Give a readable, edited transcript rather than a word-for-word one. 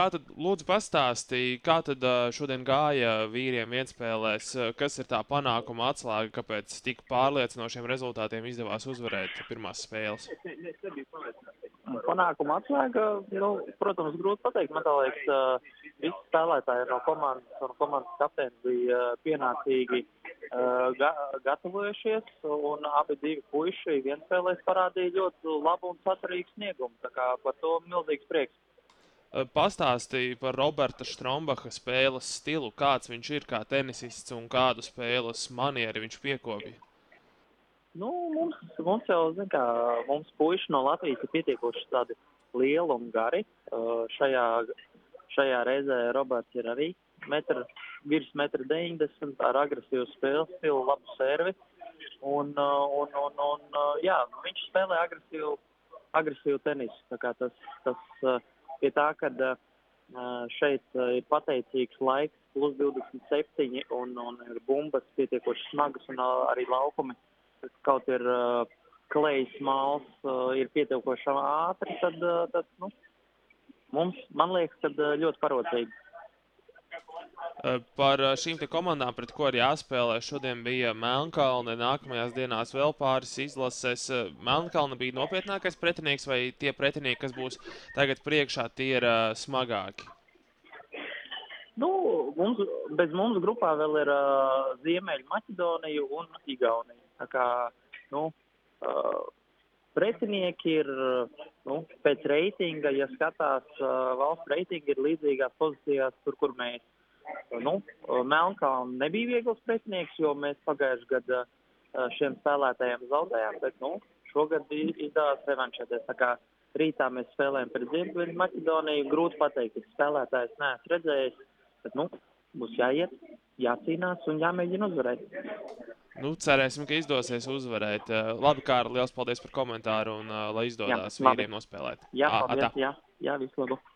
Kā tad, lūdzu, pastāstīja, kā tad šodien gāja vīriem vienspēlēs, kas ir tā panākuma atslēga, kāpēc tik pārliecinošiem rezultātiem izdevās uzvarēt pirmās spēles? Panākuma atslēga, protams, grūti pateikt. Man liekas, visi spēlētāji no komandas un komandas kapteinis bija pienācīgi gatavojušies, un abi divi puiši vienspēlēs parādīja ļoti labu un saturīgu sniegumu. Tā kā par to milzīgs prieks. Pastāstīja par Roberta Štrombaha spēles stilu, kāds viņš ir kā tenisists un kādu spēles manieri viņš piekopja. Mums jau, mums puiši no Latvijas ir pietiekoši tādi lieli un gari. Šajā reizē Roberts ir arī virs 1,90 m ar agresīvu spēles stilu, labu servi. Jā, viņš spēlē agresīvu tenisu. Tā kā tas pie tā, ka šeit ir pateicīgs laiks, plus 27 un ir bumbas pietiekoši smagas un arī laukumi. Kaut ir klejs māls, ir pietiekoši ātri, tad man liekas, ka ļoti parocīgi. Par šīm te komandām, pret ko arī jāspēlē, šodien bija Melnkalne, nākamajās dienās vēl pāris izlases. Melnkalne bija nopietnākais pretinieks vai tie pretinieki, kas būs tagad priekšā, tie ir smagāki? Bez mums grupā vēl ir Ziemeļa Maķedonija un Igaunija. Tā kā, pretinieki ir, pēc reitinga, ja skatās, valsts reitinga ir līdzīgās pozīcijās tur, kur mēs. Melnkalne nebija viegls pretinieks, jo mēs pagājuši gadu šiem spēlētājiem zaudējām, bet šogad izdevās revanšēties. Tā kā rītā mēs spēlējam pret Ziemeļa Maķedoniju, grūti pateikt, ka spēlētājs neesmu redzējis, bet būs jāiet, jācīnās un jāmēģina uzvarēt. Cerēsim, ka izdosies uzvarēt. Labi, Kārli, liels paldies par komentāru un lai izdodās vīriem nospēlēt. Jā, paldies, jā, visu labu.